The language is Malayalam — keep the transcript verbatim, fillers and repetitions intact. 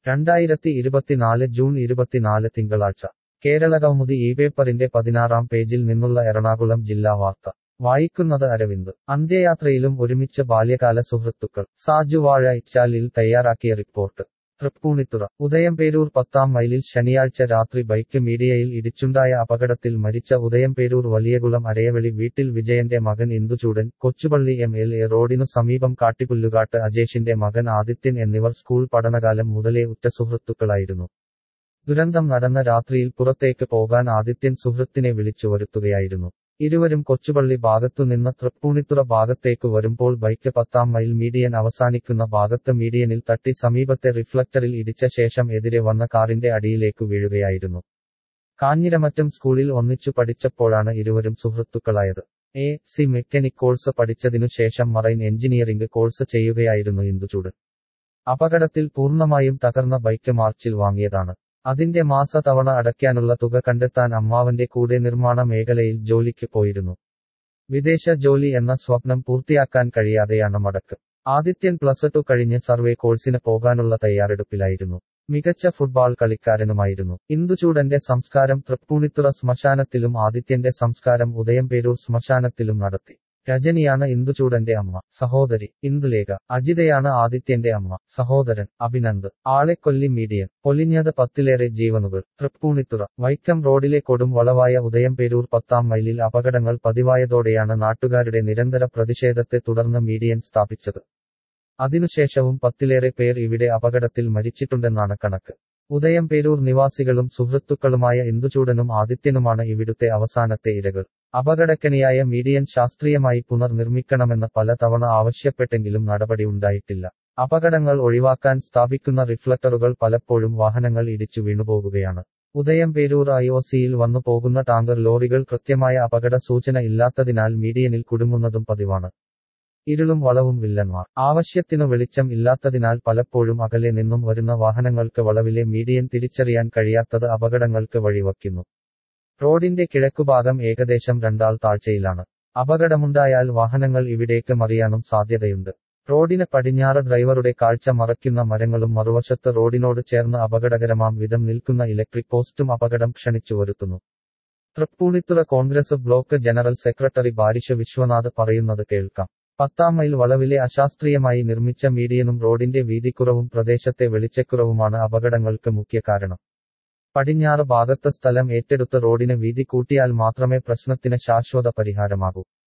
രണ്ടായിരത്തി ഇരുപത്തിനാല് ജൂൺ ഇരുപത്തിനാല് തിങ്കളാഴ്ച കേരളകൗമുദി ഈ പേപ്പറിന്റെ പതിനാറാം പേജിൽ നിന്നുള്ള എറണാകുളം ജില്ലാ വാർത്ത വായിക്കുന്നത് അരവിന്ദ്. അന്ത്യയാത്രയിലും ഒരുമിച്ച് ബാല്യകാല സുഹൃത്തുക്കൾ. സാജു വാഴ ഇച്ചാലിൽ തയ്യാറാക്കിയ റിപ്പോർട്ട്. തൃപ്പൂണിത്തുറ. ഉദയംപേരൂർ പത്താം മൈലിൽ ശനിയാഴ്ച രാത്രി ബൈക്ക് മീഡിയയിൽ ഇടിച്ചുണ്ടായ അപകടത്തിൽ മരിച്ച ഉദയംപേരൂർ വലിയകുളം അരയവളി വീട്ടിൽ വിജയന്റെ മകൻ Induchoodan, Kochupalli M L A റോഡിനു സമീപം കാട്ടിപ്പുല്ലുകാട്ട് അജേഷിന്റെ മകൻ ആദിത്യൻ എന്നിവർ സ്കൂൾ പഠനകാലം മുതലേ ഉറ്റ സുഹൃത്തുക്കളായിരുന്നു. ദുരന്തം നടന്ന രാത്രിയിൽ പുറത്തേക്ക് പോകാൻ ആദിത്യൻ സുഹൃത്തിനെ വിളിച്ചു വരുത്തുകയായിരുന്നു. ഇരുവരും കൊച്ചുപള്ളി ഭാഗത്തുനിന്ന് തൃപ്പൂണിത്തുറ ഭാഗത്തേക്ക് വരുമ്പോൾ ബൈക്ക് പത്താം മൈൽ മീഡിയൻ അവസാനിക്കുന്ന ഭാഗത്ത് മീഡിയനിൽ തട്ടി സമീപത്തെ റിഫ്ലക്ടറിൽ ഇടിച്ച ശേഷം എതിരെ വന്ന കാറിന്റെ അടിയിലേക്കു വീഴുകയായിരുന്നു. കാഞ്ഞിരമറ്റം സ്കൂളിൽ ഒന്നിച്ചു പഠിച്ചപ്പോഴാണ് ഇരുവരും സുഹൃത്തുക്കളായത്. എ സി മെക്കാനിക് കോഴ്സ് പഠിച്ചതിനു ശേഷം മറൈൻ എഞ്ചിനീയറിംഗ് കോഴ്സ് ചെയ്യുകയായിരുന്നു ഇന്ദുചൂടൻ. അപകടത്തിൽ പൂർണ്ണമായും തകർന്ന ബൈക്ക് മാർച്ചിൽ വാങ്ങിയതാണ്. അതിന്റെ മാസ തവണ അടയ്ക്കാനുള്ള തുക കണ്ടെത്താൻ അമ്മാവന്റെ കൂടെ നിർമ്മാണ മേഖലയിൽ ജോലിക്ക് പോയിരുന്നു. വിദേശ ജോലി എന്ന സ്വപ്നം പൂർത്തിയാക്കാൻ കഴിയാതെയാണ് മടക്ക്. ആദിത്യൻ പ്ലസ് ടു കഴിഞ്ഞ് സർവേ കോഴ്സിന് പോകാനുള്ള തയ്യാറെടുപ്പിലായിരുന്നു. മികച്ച ഫുട്ബോൾ കളിക്കാരനുമായിരുന്നു. ഇന്ദുചൂടന്റെ സംസ്കാരം തൃപ്പൂണിത്തുറ ശ്മശാനത്തിലും ആദിത്യന്റെ സംസ്കാരം ഉദയംപേരൂർ ശ്മശാനത്തിലും നടത്തി. രജനിയാണ് ഇന്ദുചൂടന്റെ അമ്മ. സഹോദരി ഇന്ദുലേഖ. അജിതയാണ് ആദിത്യന്റെ അമ്മ. സഹോദരൻ അഭിനന്ദ്. ആളെക്കൊല്ലി മീഡിയൻ. പൊലിഞ്ഞത് പത്തിലേറെ ജീവനുകൾ. തൃപ്പൂണിത്തുറ. വൈക്കം റോഡിലെ കൊടും വളവായ ഉദയംപേരൂർ പത്താം മൈലിൽ അപകടങ്ങൾ പതിവായതോടെയാണ് നാട്ടുകാരുടെ നിരന്തര പ്രതിഷേധത്തെ തുടർന്ന് മീഡിയൻ സ്ഥാപിച്ചത്. അതിനുശേഷവും പത്തിലേറെ പേർ ഇവിടെ അപകടത്തിൽ മരിച്ചിട്ടുണ്ടെന്നാണ് കണക്ക്. ഉദയംപേരൂർ നിവാസികളും സുഹൃത്തുക്കളുമായ ഇന്ദുചൂടനും ആദിത്യനുമാണ് ഇവിടുത്തെ അവസാനത്തെ ഇരകൾ. അപകടക്കണിയായ മീഡിയൻ ശാസ്ത്രീയമായി പുനർനിർമ്മിക്കണമെന്ന് പലതവണ ആവശ്യപ്പെട്ടെങ്കിലും നടപടി ഉണ്ടായിട്ടില്ല. അപകടങ്ങൾ ഒഴിവാക്കാൻ സ്ഥാപിക്കുന്ന റിഫ്ലക്ടറുകൾ പലപ്പോഴും വാഹനങ്ങൾ ഇടിച്ചു വീണുപോകുകയാണ്. ഉദയംപേരൂർ ഐ ഒ സിയിൽ വന്നു പോകുന്ന ടാങ്കർ ലോറികൾ കൃത്യമായ അപകട സൂചന ഇല്ലാത്തതിനാൽ മീഡിയനിൽ കുടുങ്ങുന്നതും പതിവാണ്. ഇരുളും വളവും വില്ലന്മാർ. ആവശ്യത്തിനു വെളിച്ചം ഇല്ലാത്തതിനാൽ പലപ്പോഴും അകലെ നിന്നും വരുന്ന വാഹനങ്ങൾക്ക് വളവിലെ മീഡിയൻ തിരിച്ചറിയാൻ കഴിയാത്തത് അപകടങ്ങൾക്ക് വഴിവയ്ക്കുന്നു. റോഡിന്റെ കിഴക്കുഭാഗം ഏകദേശം രണ്ടാൾ താഴ്ചയിലാണ്. അപകടമുണ്ടായാൽ വാഹനങ്ങൾ ഇവിടേക്ക് മറിയാനും സാധ്യതയുണ്ട്. റോഡിന് പടിഞ്ഞാറ് ഡ്രൈവറുടെ കാഴ്ച മറയ്ക്കുന്ന മരങ്ങളും മറുവശത്ത് റോഡിനോട് ചേർന്ന് അപകടകരമാം വിധം നിൽക്കുന്ന ഇലക്ട്രിക് പോസ്റ്റും അപകടം ക്ഷണിച്ചു വരുത്തുന്നു. Thrippunithura Congress block general secretary Barish Viswanath പറയുന്നത് കേൾക്കാം. പത്താം മൈൽ വളവിലെ അശാസ്ത്രീയമായി നിർമ്മിച്ച മീഡിയനും റോഡിന്റെ വീതിക്കുറവും പ്രദേശത്തെ വെളിച്ചക്കുറവുമാണ് അപകടങ്ങൾക്ക് മുഖ്യ കാരണം. പടിഞ്ഞാറ് ഭാഗത്ത് സ്ഥലം ഏറ്റെടുത്ത് റോഡിന് വീതി കൂട്ടിയാൽ മാത്രമേ പ്രശ്നത്തിന് ശാശ്വത പരിഹാരമാകൂ.